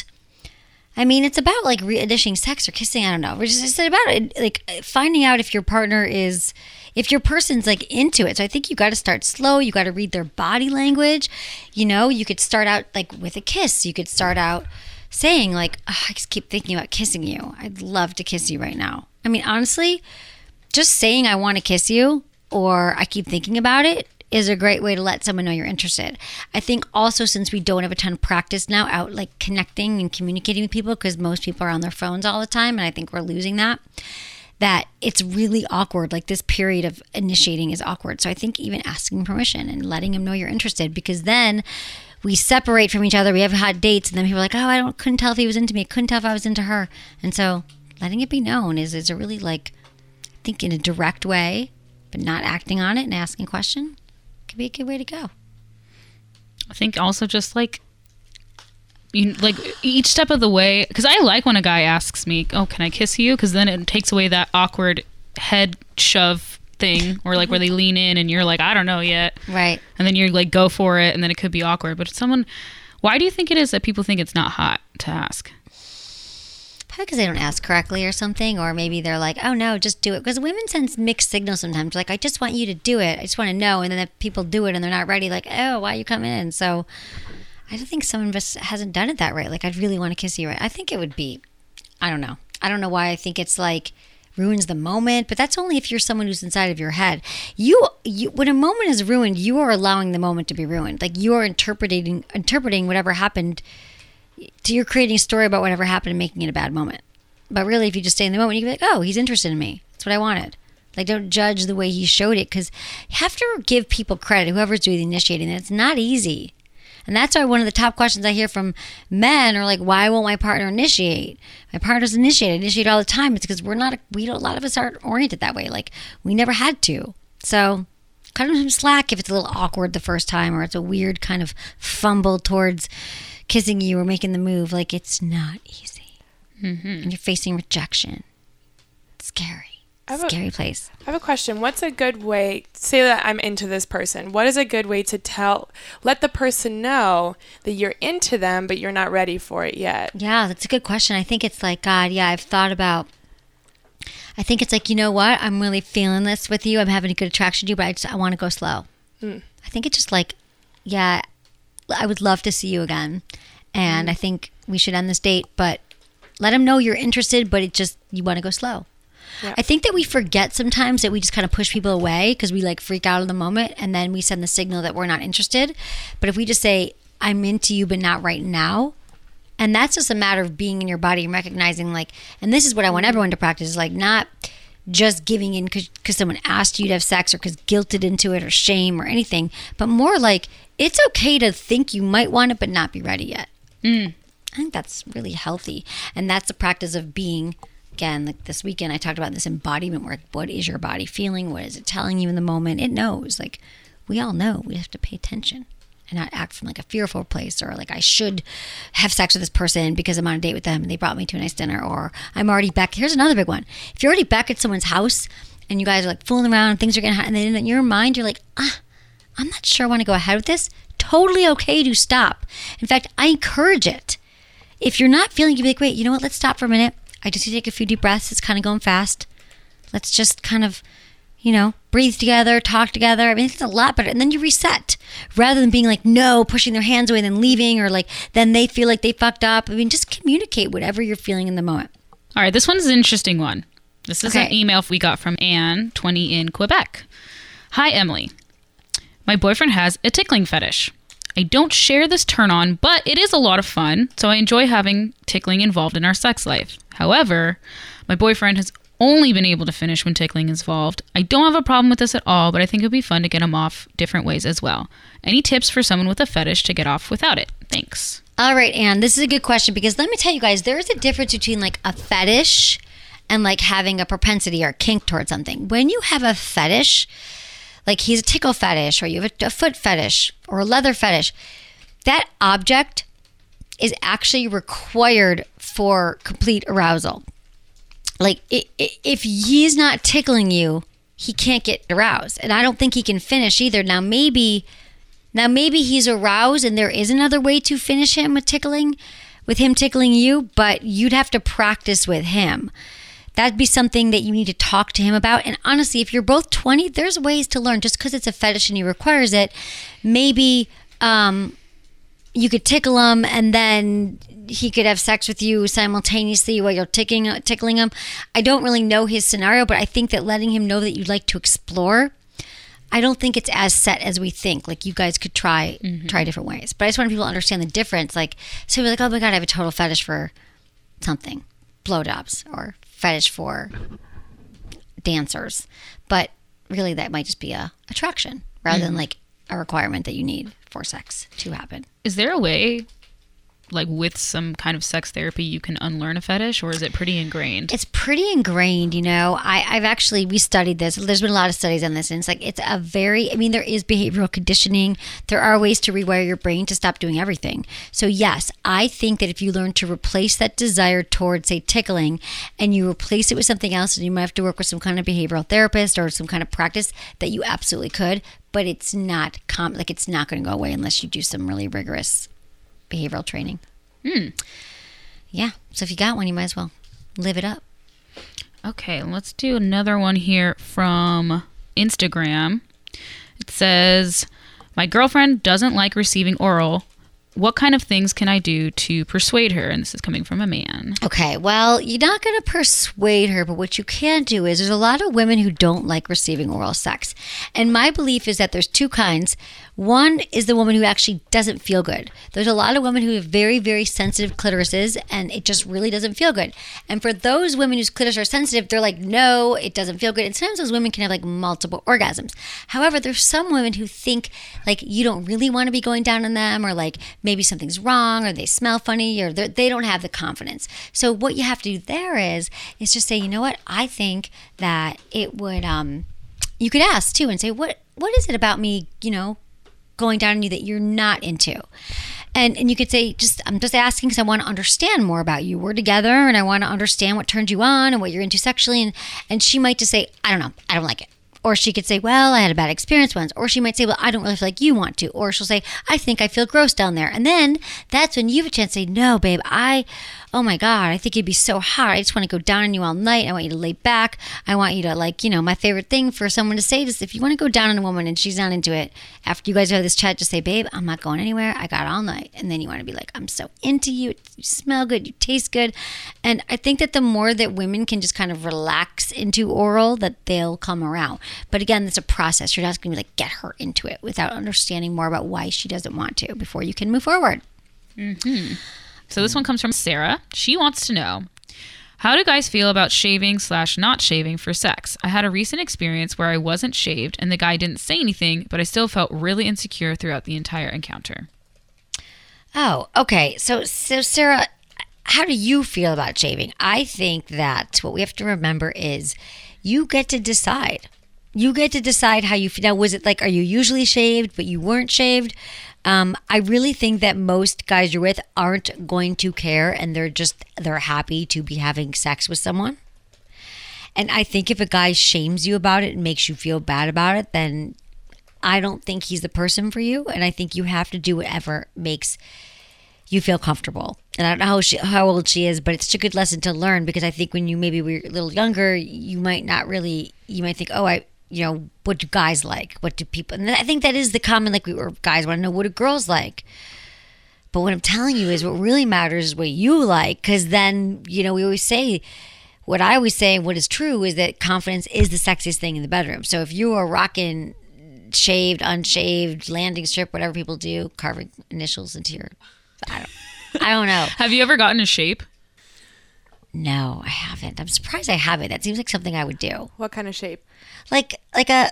I mean, it's about like re- initiating sex or kissing. I don't know. It's just about it, like finding out if your partner is, if your person's like into it. So I think you got to start slow. You got to read their body language. You know, you could start out like with a kiss. You could start out saying like, oh, I just keep thinking about kissing you. I'd love to kiss you right now. I mean, honestly, just saying I want to kiss you or I keep thinking about it is a great way to let someone know you're interested. I think also since we don't have a ton of practice now out like connecting and communicating with people because most people are on their phones all the time and I think we're losing that, that it's really awkward. Like this period of initiating is awkward. So I think even asking permission and letting them know you're interested because then we separate from each other. We have had dates and then people are like, oh, I don't couldn't tell if he was into me. Couldn't tell if I was into her. And so letting it be known is, is a really like, I think in a direct way, but not acting on it and asking a question could be a good way to go. I think also just like, you like each step of the way, because I like when a guy asks me, oh, can I kiss you? Because then it takes away that awkward head shove thing or like where they lean in and you're like, I don't know yet. Right. And then you're like, go for it. And then it could be awkward. But someone, why do you think it is that people think it's not hot to ask? Probably because they don't ask correctly or something. Or maybe they're like, oh no, just do it. Because women send mixed signals sometimes. Like, I just want you to do it. I just want to know. And then if people do it and they're not ready, like, oh, why are you coming in? So I don't think someone just hasn't done it that right. Like, I'd really want to kiss you right. I think it would be, I don't know. I don't know why I think it's like, ruins the moment, but that's only if you're someone who's inside of your head. You, you, when a moment is ruined, you are allowing the moment to be ruined. Like you are interpreting, interpreting whatever happened. To you're creating a story about whatever happened and making it a bad moment. But really, if you just stay in the moment, you can be like, oh, he's interested in me. That's what I wanted. Like, don't judge the way he showed it because you have to give people credit. Whoever's doing the initiating, it's not easy. And that's why one of the top questions I hear from men are like, why won't my partner initiate? My partner's initiate. I initiate all the time. It's because we're not, we don't, a lot of us aren't oriented that way. Like, we never had to. So, cut him some slack if it's a little awkward the first time or it's a weird kind of fumble towards kissing you or making the move. Like, it's not easy. Mm-hmm. And you're facing rejection. It's scary. I have Scary a, place. I have a question. What's a good way, say that I'm into this person, what is a good way to tell, let the person know that you're into them, but you're not ready for it yet? Yeah, that's a good question. I think it's like, God, yeah, I've thought about, I think it's like, you know what? I'm really feeling this with you. I'm having a good attraction to you, but I just, I want to go slow. Mm. I think it's just like, yeah, I would love to see you again. And mm. I think we should end this date, but let them know you're interested, but it just, you want to go slow. Yeah. I think that we forget sometimes that we just kind of push people away because we like freak out in the moment and then we send the signal that we're not interested. But if we just say, I'm into you, but not right now. And that's just a matter of being in your body and recognizing like, and this is what I want everyone to practice, is like not just giving in because someone asked you to have sex or because guilted into it or shame or anything, but more like it's okay to think you might want it, but not be ready yet. Mm. I think that's really healthy. And that's the practice of being. Again, like this weekend, I talked about this embodiment work. What is your body feeling? What is it telling you in the moment? It knows. Like, we all know. We have to pay attention. and not act from like a fearful place or like I should have sex with this person because I'm on a date with them and they brought me to a nice dinner, or I'm already back. Here's another big one. If you're already back at someone's house and you guys are like fooling around and things are getting hot, and then in your mind you're like, ah, I'm not sure I want to go ahead with this. Totally okay to stop. In fact, I encourage it. If you're not feeling, you'd be like, wait, you know what? Let's stop for a minute. I just need to take a few deep breaths. It's kind of going fast. Let's just kind of, you know, breathe together, talk together. I mean, it's a lot better. And then you reset rather than being like, no, pushing their hands away and then leaving, or like, then they feel like they fucked up. I mean, just communicate whatever you're feeling in the moment. All right, this one's an interesting one. This is Okay. an email we got from Anne, twenty, in Quebec. Hi, Emily. My boyfriend has a tickling fetish. I don't share this turn on, but it is a lot of fun, so I enjoy having tickling involved in our sex life. However, my boyfriend has only been able to finish when tickling is involved. I don't have a problem with this at all, but I think it would be fun to get him off different ways as well. Any tips for someone with a fetish to get off without it? Thanks. All right, Anne, this is a good question because let me tell you guys, there is a difference between like a fetish and like having a propensity or a kink towards something. When you have a fetish, like he's a tickle fetish, or you have a, a foot fetish or a leather fetish, that object is actually required for complete arousal. Like i- i- if he's not tickling you, he can't get aroused, and I don't think he can finish either. Now maybe, now maybe he's aroused, and there is another way to finish him with tickling, with him tickling you, but you'd have to practice with him. That'd be something that you need to talk to him about. And honestly, if you're both twenty, there's ways to learn. Just because it's a fetish and he requires it, maybe um, you could tickle him and then he could have sex with you simultaneously while you're tickling, tickling him. I don't really know his scenario, but I think that letting him know that you'd like to explore, I don't think it's as set as we think. Like you guys could try mm-hmm. try different ways. But I just want people to understand the difference. Like, so you're like, oh my God, I have a total fetish for something, blowjobs, or fetish for dancers, but really that might just be a attraction rather mm-hmm. than like a requirement that you need for sex to happen. Is there a way, like with some kind of sex therapy, you can unlearn a fetish, or is it pretty ingrained? It's pretty ingrained, you know. I, I've actually, we studied this. There's been a lot of studies on this, and it's like, it's a very, I mean, there is behavioral conditioning. There are ways to rewire your brain to stop doing everything. So yes, I think that if you learn to replace that desire towards, say, tickling, and you replace it with something else, and you might have to work with some kind of behavioral therapist or some kind of practice, that you absolutely could, but it's not, com- like it's not going to go away unless you do some really rigorous behavioral training. Hmm. Yeah. So if you got one, you might as well live it up. Okay, let's do another one here from Instagram. It says, my girlfriend doesn't like receiving oral. What kind of things can I do to persuade her? And this is coming from a man. Okay, well, you're not going to persuade her, but what you can do is there's a lot of women who don't like receiving oral sex. And my belief is that there's two kinds. One is the woman who actually doesn't feel good. There's a lot of women who have very, very sensitive clitorises, and it just really doesn't feel good. And for those women whose clitoris are sensitive, they're like, no, it doesn't feel good. And sometimes those women can have like multiple orgasms. However, there's some women who think like you don't really want to be going down on them, or like maybe something's wrong, or they smell funny, or they don't have the confidence. So what you have to do there is, is just say, you know what, I think that it would, um, you could ask too and say, what, what is it about me, you know, going down on you that you're not into? And and you could say, just I'm just asking because I want to understand more about you. We're together and I want to understand what turns you on and what you're into sexually. And, and she might just say, I don't know, I don't like it. Or she could say, well, I had a bad experience once. Or she might say, well, I don't really feel like you want to. Or she'll say, I think I feel gross down there. And then that's when you have a chance to say, no, babe, I, oh my God, I think it'd be so hot. I just want to go down on you all night. I want you to lay back. I want you to, like, you know, my favorite thing for someone to say is, if you want to go down on a woman and she's not into it, after you guys have this chat, just say, babe, I'm not going anywhere. I got all night. And then you want to be like, I'm so into you. You smell good. You taste good. And I think that the more that women can just kind of relax into oral, that they'll come around. But again, it's a process. You're not going to like get her into it without understanding more about why she doesn't want to before you can move forward. Mm-hmm. So this one comes from Sarah. She wants to know, how do guys feel about shaving slash not shaving for sex? I had a recent experience where I wasn't shaved and the guy didn't say anything, but I still felt really insecure throughout the entire encounter. Oh, okay. So, so Sarah, how do you feel about shaving? I think that what we have to remember is you get to decide. You get to decide how you feel. Now, was it like, are you usually shaved, but you weren't shaved? Um, I really think that most guys you're with aren't going to care, and they're just, they're happy to be having sex with someone. And I think if a guy shames you about it and makes you feel bad about it, then I don't think he's the person for you. And I think you have to do whatever makes you feel comfortable. And I don't know how, she, how old she is, but it's a good lesson to learn, because I think when you maybe were a little younger, you might not really, you might think, oh, I, you know, what do guys like? What do people, and I think that is the common, like, we were, guys want to know, what do girls like? But what I'm telling you is what really matters is what you like, because then, you know, we always say, what I always say, what is true is that confidence is the sexiest thing in the bedroom. So if you are rocking shaved, unshaved, landing strip, whatever people do, carving initials into your, I don't, I don't know. Have you ever gotten a shape? No, I haven't. I'm surprised I haven't. That seems like something I would do. What kind of shape? Like, like a...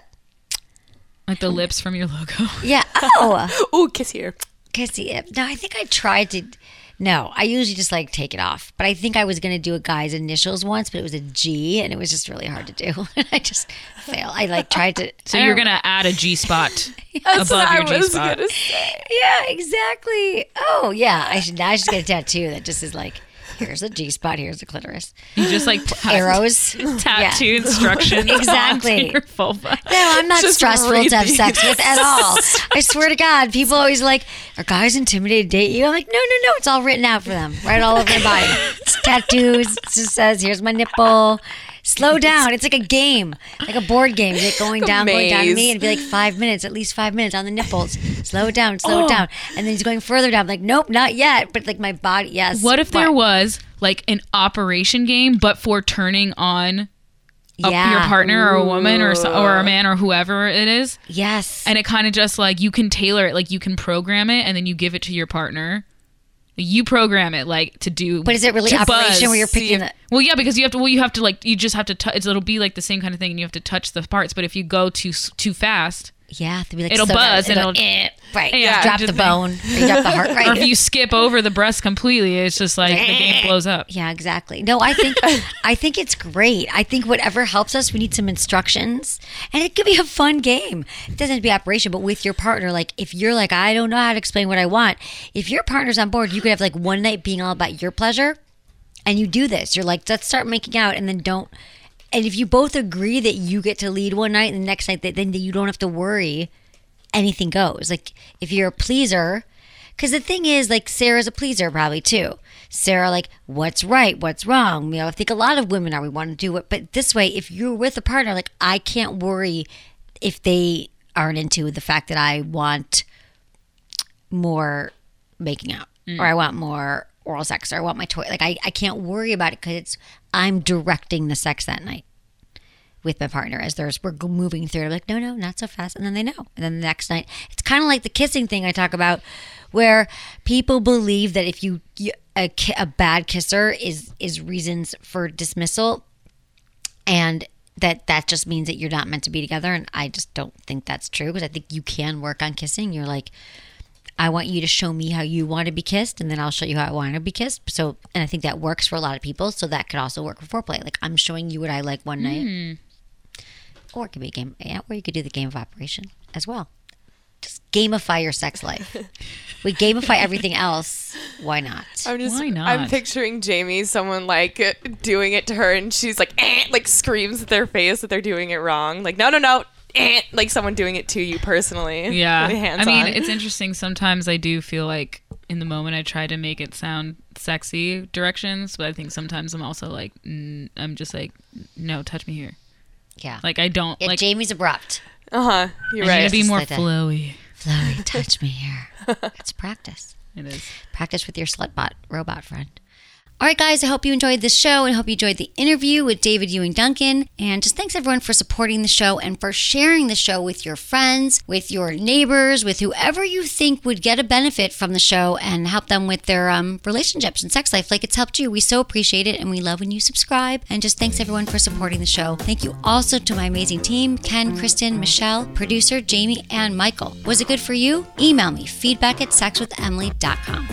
Like the lips from your logo. Yeah. Oh. Ooh, kiss here. Kissy. No, I think I tried to... No, I usually just like take it off. But I think I was going to do a guy's initials once, but it was a G, and it was just really hard to do. I just failed. I like tried to... So you're going to add a G spot That's above what your I G was spot. gonna say. Yeah, exactly. Oh, yeah. I should, I should get a tattoo that just is like... Here's a G spot. Here's a clitoris. You just like tat- arrows, tattoo yeah. instructions. Exactly. Onto your vulva. No, I'm not Just stressful read to have these. sex with at all. I swear to God, people always like, are guys intimidated to date you? I'm like, no, no, no. It's all written out for them, right all over their body. It's tattoos. It just says, here's my nipple. Slow down. It's like a game, like a board game. Get going down, going down to me, and be like five minutes, at least five minutes on the nipples. Slow it down, slow Oh. it down, and then he's going further down. I'm like, nope, not yet. But like my body, yes. What if there was like an operation game, but for turning on a, Yeah. your partner or a woman or so, or a man or whoever it is? Yes. And it kind of just like you can tailor it, like you can program it, and then you give it to your partner. You program it like to do. But is it really to operation buzz. where you're picking the? Well, yeah, because you have to. Well, you have to like. You just have to. T- it'll be like the same kind of thing, and you have to touch the parts. But if you go too s- too fast, Yeah, to be like it'll so buzz that- and it'll. eh, right. Yeah, drop just the think- bone. Or you drop the heart. Right. Or if you skip over the breast completely, it's just like the game blows up. Yeah, exactly. No, I think I think it's great. I think whatever helps us, we need some instructions, and it could be a fun game. It doesn't have to be operation, but with your partner. Like if you're like, I don't know how to explain what I want. If your partner's on board, you could have like one night being all about your pleasure, and you do this. You're like, let's start making out, and then don't. And if you both agree that you get to lead one night, and the next night, that then you don't have to worry. Anything goes. Like if you're a pleaser, because the thing is, like Sarah's a pleaser probably too. Sarah, like, what's right, what's wrong? You know, I think a lot of women are. We want to do it, but this way, if you're with a partner, like I can't worry if they aren't into the fact that I want more making out, mm. or I want more oral sex, or I want my toy. Like I, I can't worry about it because it's I'm directing the sex that night with my partner as there's we're moving through. I'm like, no, no, not so fast. And then they know. And then the next night, it's kind of like the kissing thing I talk about, where people believe that if you, you a, a bad kisser is is reasons for dismissal, and that that just means that you're not meant to be together. And I just don't think that's true, because I think you can work on kissing. You're like, I want you to show me how you want to be kissed, and then I'll show you how I want to be kissed. So, and I think that works for a lot of people. So that could also work for foreplay. Like I'm showing you what I like one night. Mm. Or it could be a game, yeah, or you could do the game of operation as well. Just gamify your sex life. We gamify everything else. Why not? I'm just, Why not? I'm picturing Jamie, someone like uh, doing it to her, and she's like, eh, like screams at their face that they're doing it wrong. Like, no, no, no, eh, like someone doing it to you personally. Yeah. Really hands I mean, on. it's interesting. Sometimes I do feel like in the moment I try to make it sound sexy directions, but I think sometimes I'm also like, mm, I'm just like, no, touch me here. Yeah. Like I don't Yeah, like Jamie's abrupt. Uh huh. You're I right. need to be Just more like that. flowy. Flowy, touch me here. It's practice. It is. Practice with your slutbot robot friend. All right, guys, I hope you enjoyed this show, and I hope you enjoyed the interview with David Ewing Duncan. And just thanks, everyone, for supporting the show and for sharing the show with your friends, with your neighbors, with whoever you think would get a benefit from the show and help them with their um, relationships and sex life like it's helped you. We so appreciate it, and we love when you subscribe. And just thanks, everyone, for supporting the show. Thank you also to my amazing team, Ken, Kristen, Michelle, producer, Jamie, and Michael. Was it good for you? Email me, feedback at sex with emily dot com.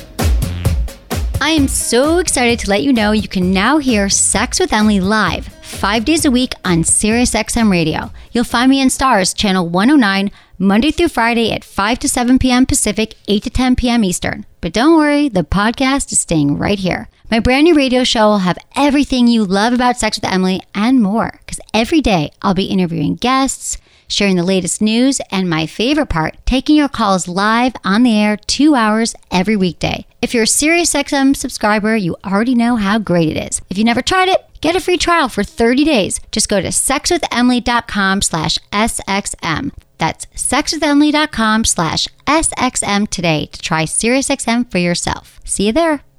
I am so excited to let you know you can now hear Sex with Emily live five days a week on SiriusXM Radio. You'll find me in Stars, Channel one oh nine, Monday through Friday at five to seven p.m. Pacific, eight to ten p.m. Eastern. But don't worry, the podcast is staying right here. My brand new radio show will have everything you love about Sex with Emily and more, because every day I'll be interviewing guests, sharing the latest news, and my favorite part, taking your calls live on the air two hours every weekday. If you're a SiriusXM subscriber, you already know how great it is. If you never tried it, get a free trial for thirty days. Just go to sexwithemily.com slash SXM. That's sexwithemily.com slash SXM today to try SiriusXM for yourself. See you there.